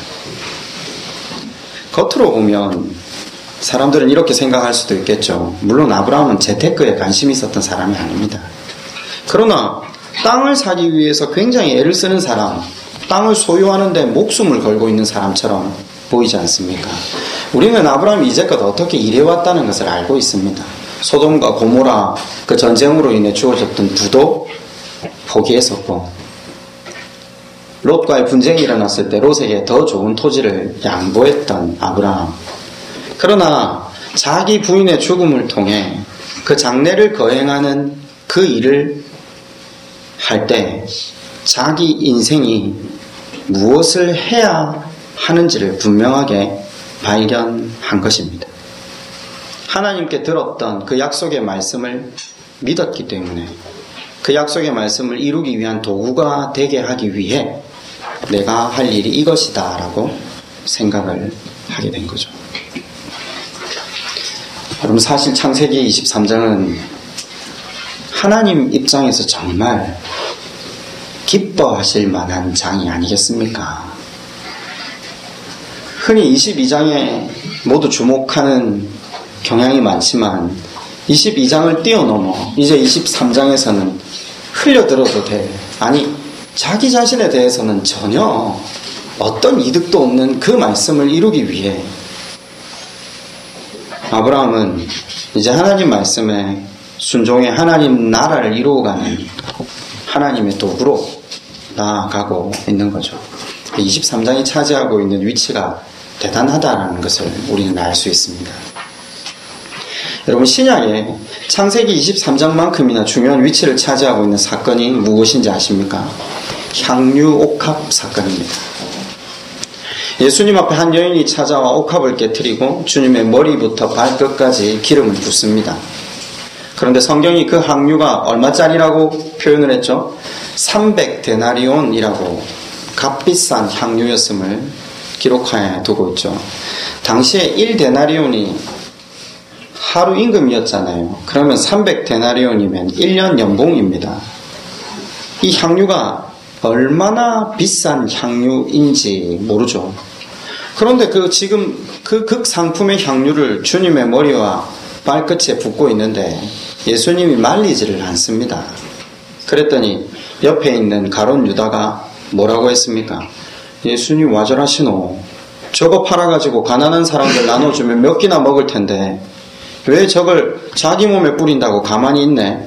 Speaker 1: 겉으로 보면 사람들은 이렇게 생각할 수도 있겠죠. 물론 아브라함은 재테크에 관심이 있었던 사람이 아닙니다. 그러나 땅을 사기 위해서 굉장히 애를 쓰는 사람, 땅을 소유하는 데 목숨을 걸고 있는 사람처럼 보이지 않습니까? 우리는 아브라함이 이제껏 어떻게 일해왔다는 것을 알고 있습니다. 소돔과 고모라 그 전쟁으로 인해 주어졌던 부도 포기했었고, 롯과의 분쟁이 일어났을 때 롯에게 더 좋은 토지를 양보했던 아브라함. 그러나 자기 부인의 죽음을 통해 그 장례를 거행하는 그 일을 할 때 자기 인생이 무엇을 해야 하는지를 분명하게 발견한 것입니다. 하나님께 들었던 그 약속의 말씀을 믿었기 때문에 그 약속의 말씀을 이루기 위한 도구가 되게 하기 위해 내가 할 일이 이것이다 라고 생각을 하게 된 거죠. 여러분, 사실 창세기 이십삼 장은 하나님 입장에서 정말 기뻐하실 만한 장이 아니겠습니까? 흔히 이십이 장에 모두 주목하는 경향이 많지만 이십이 장을 뛰어넘어 이제 이십삼 장에서는 흘려들어도 돼. 아니, 자기 자신에 대해서는 전혀 어떤 이득도 없는 그 말씀을 이루기 위해 아브라함은 이제 하나님 말씀에 순종해 하나님 나라를 이루어가는 하나님의 도구로 나아가고 있는 거죠. 이십삼 장이 차지하고 있는 위치가 대단하다는 것을 우리는 알 수 있습니다. 여러분, 신약에 창세기 이십삼 장만큼이나 중요한 위치를 차지하고 있는 사건이 무엇인지 아십니까? 향유옥합 사건입니다. 예수님 앞에 한 여인이 찾아와 옥합을 깨뜨리고 주님의 머리부터 발끝까지 기름을 붓습니다. 그런데 성경이 그 향유가 얼마짜리라고 표현을 했죠? 삼백 데나리온이라고 값비싼 향유였음을 기록하여 두고 있죠. 당시에 일 데나리온이 하루 임금이었잖아요. 그러면 삼백 데나리온이면 일 년 연봉입니다. 이 향유가 얼마나 비싼 향유인지 모르죠. 그런데 그 지금 그 극상품의 향유를 주님의 머리와 발끝에 붓고 있는데 예수님이 말리지를 않습니다. 그랬더니 옆에 있는 가룟 유다가 뭐라고 했습니까? 예수님 와절하시노. 저거 팔아가지고 가난한 사람들 나눠주면 몇 끼나 먹을 텐데 왜 저걸 자기 몸에 뿌린다고 가만히 있네?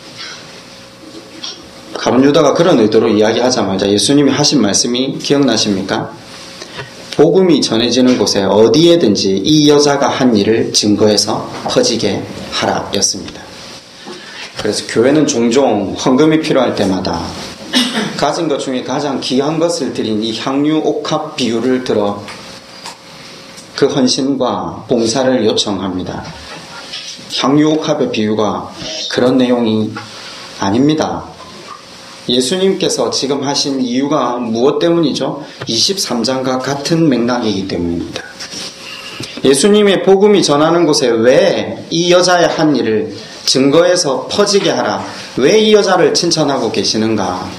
Speaker 1: 가룟 유다가 그런 의도로 이야기하자마자 예수님이 하신 말씀이 기억나십니까? 복음이 전해지는 곳에 어디에든지 이 여자가 한 일을 증거해서 퍼지게 하라 였습니다. 그래서 교회는 종종 헌금이 필요할 때마다 가진 것 중에 가장 귀한 것을 드린 이 향유 옥합 비유를 들어 그 헌신과 봉사를 요청합니다. 향유 옥합의 비유가 그런 내용이 아닙니다. 예수님께서 지금 하신 이유가 무엇 때문이죠? 이십삼 장과 같은 맥락이기 때문입니다. 예수님의 복음이 전하는 곳에 왜 이 여자의 한 일을 증거해서 퍼지게 하라, 왜 이 여자를 칭찬하고 계시는가?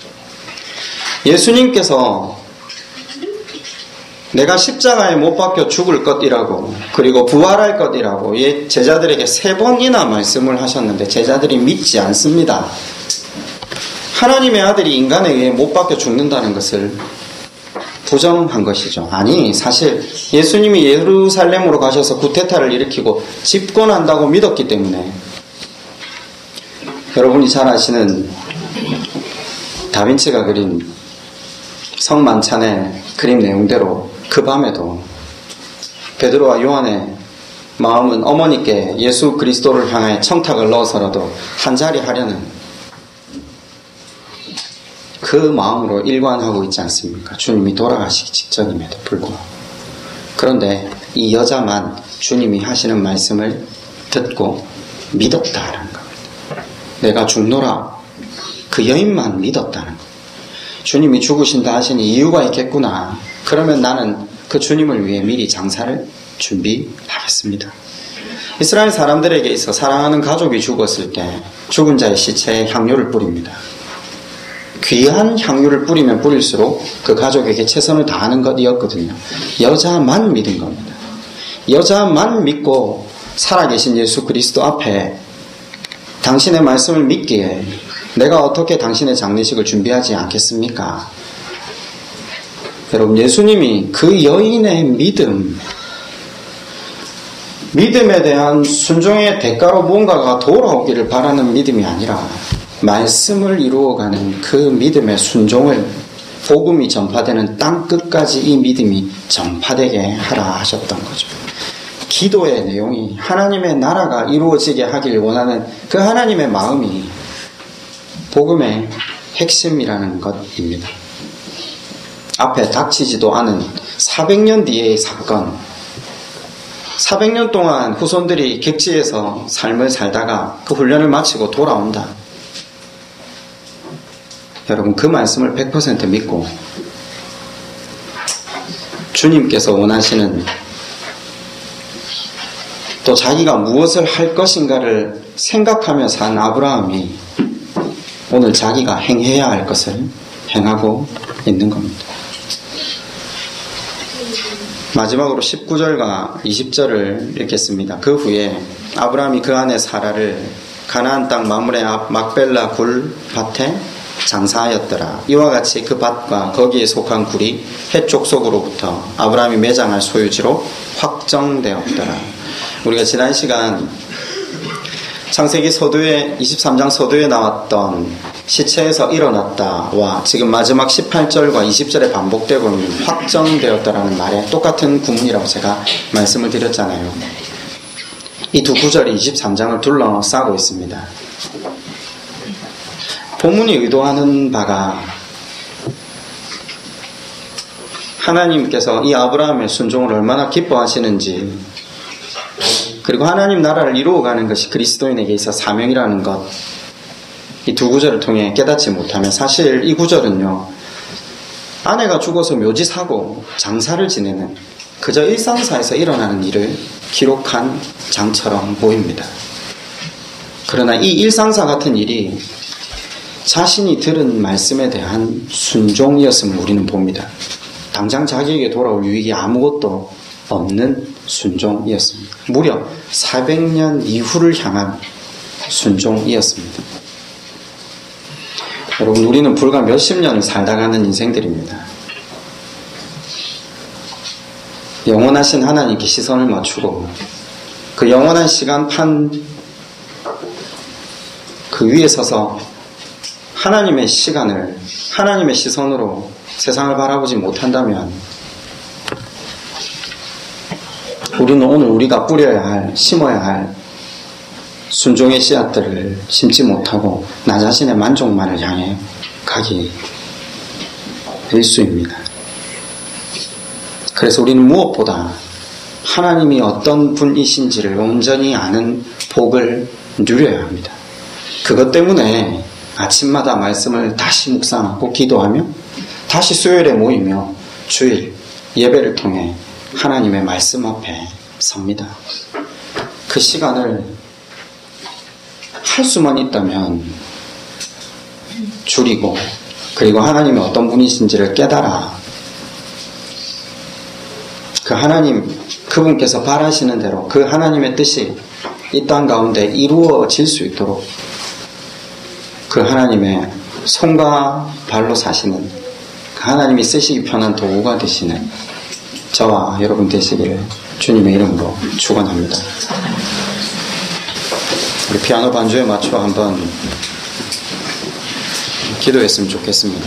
Speaker 1: 예수님께서 내가 십자가에 못 박혀 죽을 것이라고 그리고 부활할 것이라고 제자들에게 세 번이나 말씀을 하셨는데 제자들이 믿지 않습니다. 하나님의 아들이 인간에 의해 못 박혀 죽는다는 것을 부정한 것이죠. 아니, 사실 예수님이 예루살렘으로 가셔서 구테타를 일으키고 집권한다고 믿었기 때문에 여러분이 잘 아시는 다빈치가 그린 성만찬의 그림 내용대로 그 밤에도 베드로와 요한의 마음은 어머니께 예수 그리스도를 향해 청탁을 넣어서라도 한 자리 하려는 그 마음으로 일관하고 있지 않습니까? 주님이 돌아가시기 직전임에도 불구하고. 그런데 이 여자만 주님이 하시는 말씀을 듣고 믿었다라는 겁니다. 내가 죽노라. 그 여인만 믿었다는 겁니다. 주님이 죽으신다 하시니 이유가 있겠구나. 그러면 나는 그 주님을 위해 미리 장사를 준비하겠습니다. 이스라엘 사람들에게 있어 사랑하는 가족이 죽었을 때 죽은 자의 시체에 향유를 뿌립니다. 귀한 향유를 뿌리면 뿌릴수록 그 가족에게 최선을 다하는 것이었거든요. 여자만 믿은 겁니다. 여자만 믿고 살아계신 예수 그리스도 앞에 당신의 말씀을 믿기에 내가 어떻게 당신의 장례식을 준비하지 않겠습니까? 여러분, 예수님이 그 여인의 믿음, 믿음에 대한 순종의 대가로 뭔가가 돌아오기를 바라는 믿음이 아니라 말씀을 이루어가는 그 믿음의 순종을 복음이 전파되는 땅 끝까지 이 믿음이 전파되게 하라 하셨던 거죠. 기도의 내용이 하나님의 나라가 이루어지게 하길 원하는 그 하나님의 마음이 복음의 핵심이라는 것입니다. 앞에 닥치지도 않은 사백 년 뒤의 사건, 사백 년 동안 후손들이 객지에서 삶을 살다가 그 훈련을 마치고 돌아온다. 여러분, 그 말씀을 백 퍼센트 믿고 주님께서 원하시는 또 자기가 무엇을 할 것인가를 생각하며 산 아브라함이 오늘 자기가 행해야 할 것을 행하고 있는 겁니다. 마지막으로 십구 절과 이십 절을 읽겠습니다. 그 후에 아브라함이 그 아내 사라를 가나안 땅 마므레 앞 막벨라 굴 밭에 장사하였더라. 이와 같이 그 밭과 거기에 속한 굴이 해쪽 속으로부터 아브라함이 매장할 소유지로 확정되었더라. 우리가 지난 시간 창세기 서두에 이십삼 장 서두에 나왔던 시체에서 일어났다와 지금 마지막 십팔 절과 이십 절에 반복되고 있는 확정되었다라는 말에 똑같은 구문이라고 제가 말씀을 드렸잖아요. 이 두 구절이 이십삼 장을 둘러싸고 있습니다. 본문이 의도하는 바가 하나님께서 이 아브라함의 순종을 얼마나 기뻐하시는지, 그리고 하나님 나라를 이루어가는 것이 그리스도인에게 있어 사명이라는 것, 이 두 구절을 통해 깨닫지 못하면 사실 이 구절은요, 아내가 죽어서 묘지 사고 장사를 지내는 그저 일상사에서 일어나는 일을 기록한 장처럼 보입니다. 그러나 이 일상사 같은 일이 자신이 들은 말씀에 대한 순종이었음을 우리는 봅니다. 당장 자기에게 돌아올 유익이 아무것도 없는 순종이었습니다. 무려 사백 년 이후를 향한 순종이었습니다. 여러분, 우리는 불과 몇십 년을 살다 가는 인생들입니다. 영원하신 하나님께 시선을 맞추고 그 영원한 시간판 그 위에 서서 하나님의 시간을, 하나님의 시선으로 세상을 바라보지 못한다면 우리는 오늘 우리가 뿌려야 할, 심어야 할 순종의 씨앗들을 심지 못하고 나 자신의 만족만을 향해 가기 일수입니다. 그래서 우리는 무엇보다 하나님이 어떤 분이신지를 온전히 아는 복을 누려야 합니다. 그것 때문에 아침마다 말씀을 다시 묵상하고 기도하며 다시 수요일에 모이며 주일 예배를 통해 하나님의 말씀 앞에 섭니다. 그 시간을 할 수만 있다면 줄이고, 그리고 하나님이 어떤 분이신지를 깨달아 그 하나님, 그분께서 바라시는 대로 그 하나님의 뜻이 이 땅 가운데 이루어질 수 있도록 그 하나님의 손과 발로 사시는, 그 하나님이 쓰시기 편한 도구가 되시는 저와 여러분 되시기를 주님의 이름으로 축원합니다. 우리 피아노 반주에 맞춰 한번 기도했으면 좋겠습니다.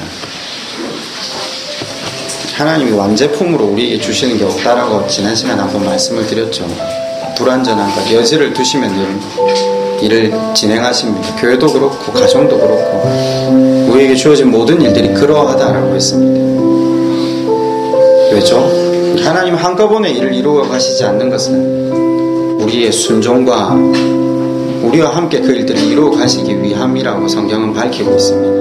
Speaker 1: 하나님이 완제품으로 우리에게 주시는 게 없다라고 지난 시간에 한번 말씀을 드렸죠. 불완전함과 여지를 두시면 일을 진행하십니다. 교회도 그렇고 가정도 그렇고 우리에게 주어진 모든 일들이 그러하다라고 했습니다. 왜죠? 하나님 한꺼번에 일을 이루어 가시지 않는 것은 우리의 순종과 우리와 함께 그 일들을 이루어 가시기 위함이라고 성경은 밝히고 있습니다.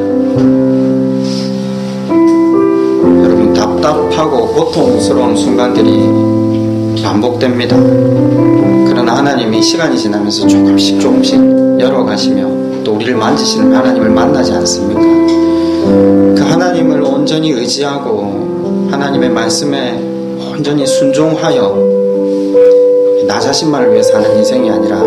Speaker 1: 여러분, 답답하고 고통스러운 순간들이 반복됩니다. 그러나 하나님이 시간이 지나면서 조금씩 조금씩 열어가시며 또 우리를 만지시는 하나님을 만나지 않습니까? 그 하나님을 온전히 의지하고 하나님의 말씀에 온전히 순종하여 나 자신만을 위해 사는 인생이 아니라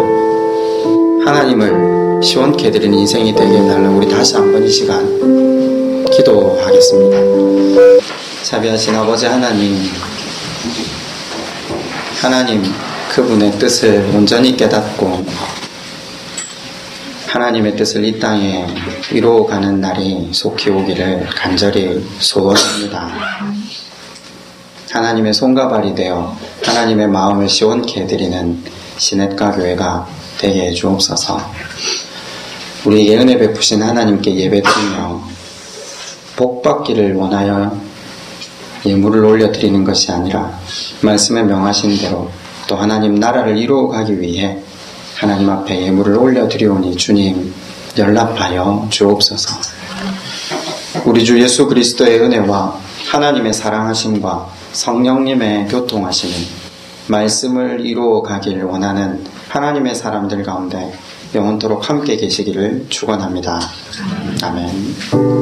Speaker 1: 하나님을 시원케 해드리는 인생이 되게 해달라고 우리 다시 한번 이 시간 기도하겠습니다. 자비하신 아버지 하나님, 하나님 그분의 뜻을 온전히 깨닫고 하나님의 뜻을 이 땅에 이루어가는 날이 속히 오기를 간절히 소원합니다. 하나님의 손과 발이 되어 하나님의 마음을 시원케 해드리는 시냇가 교회가 되게 해주옵소서. 우리에게 은혜 베푸신 하나님께 예배드리며 복받기를 원하여 예물을 올려드리는 것이 아니라 말씀에 명하신 대로 또 하나님 나라를 이루어가기 위해 하나님 앞에 예물을 올려드리오니 주님 연락하여 주옵소서. 우리 주 예수 그리스도의 은혜와 하나님의 사랑하심과 성령님의 교통하시는 말씀을 이루어가길 원하는 하나님의 사람들 가운데 영원토록 함께 계시기를 축원합니다. 아멘.